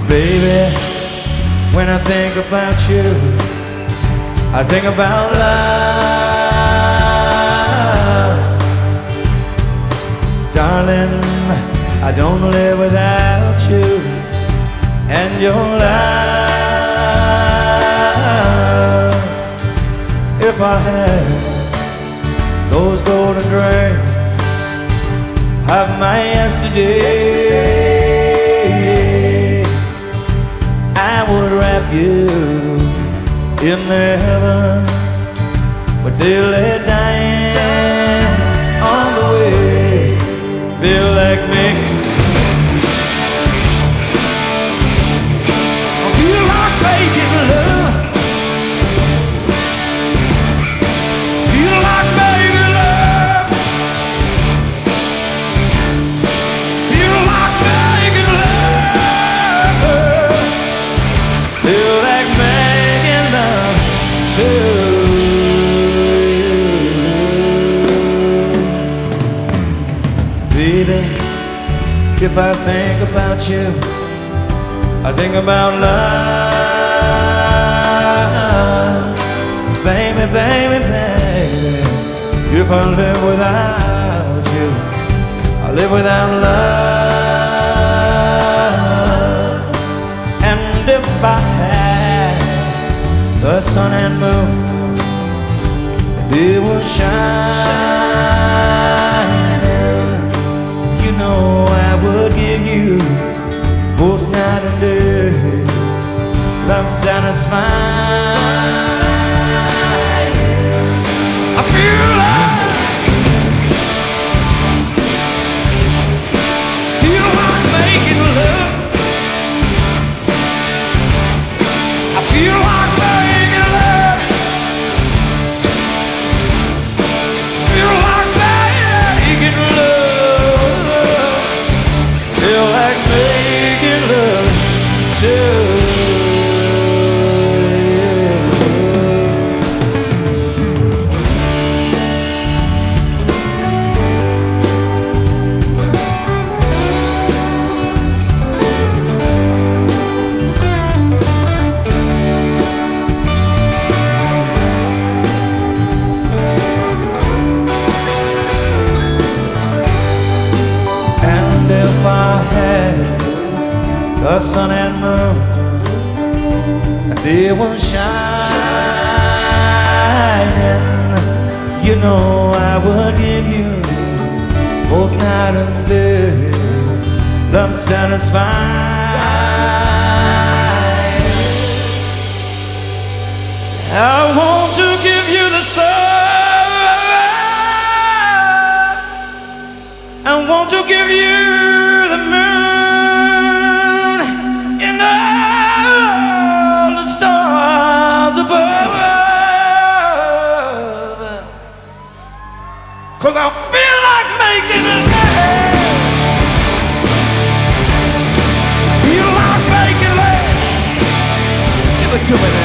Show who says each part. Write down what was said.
Speaker 1: Baby, when I think about you, I think about love. Darling, I don't live without you and your love. If I had those golden rings of my yesterday, I would wrap you in their heaven, but they lay dying on the way. Feel like me. I feel like making love. Feel like making love. Feel like making love. Feel like making love to you. Baby, if I think about you, I think about love. Baby, baby, baby, if I live without you, I live without love. And if I had the sun and moon, and they will shine, you know I would give you both night and day, love satisfied. I feel like making love. I feel like making love. Feel like making love. Feel like making love too. If I had the sun and moon, and they were shining, you know I would give you both night and day, love satisfied. I want to give you the sun, I want to give you the moon and all the stars above, 'cause I feel like making love. Feel like making love. Give it to me.